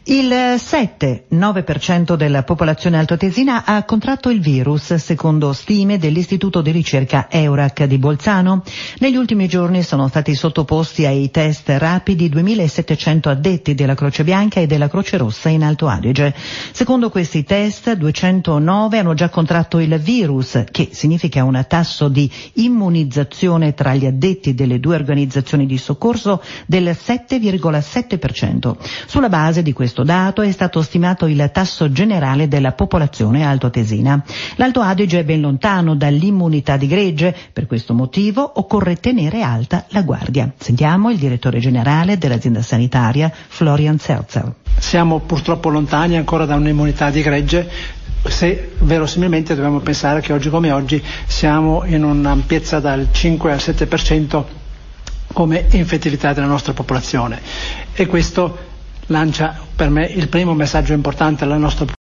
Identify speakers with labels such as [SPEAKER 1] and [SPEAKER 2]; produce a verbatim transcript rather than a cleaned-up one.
[SPEAKER 1] Il sette nove per cento della popolazione altoatesina ha contratto il virus, secondo stime dell'Istituto di ricerca Eurac di Bolzano. Negli ultimi giorni sono stati sottoposti ai test rapidi duemilasettecento addetti della Croce Bianca e della Croce Rossa in Alto Adige. Secondo questi test, duecentonove hanno già contratto il virus, che significa un tasso di immunizzazione tra gli addetti delle due organizzazioni di soccorso del sette virgola sette per cento. Sulla base di questo dato è stato stimato il tasso generale della popolazione altoatesina. L'Alto Adige è ben lontano dall'immunità di gregge, per questo motivo occorre tenere alta la guardia. Sentiamo il direttore generale dell'azienda sanitaria, Florian Zerzer.
[SPEAKER 2] Siamo purtroppo lontani ancora da un'immunità di gregge, se verosimilmente dobbiamo pensare che oggi come oggi siamo in un'ampiezza dal cinque al sette per cento come infettività della nostra popolazione, e questo lancia per me il primo messaggio importante alla nostra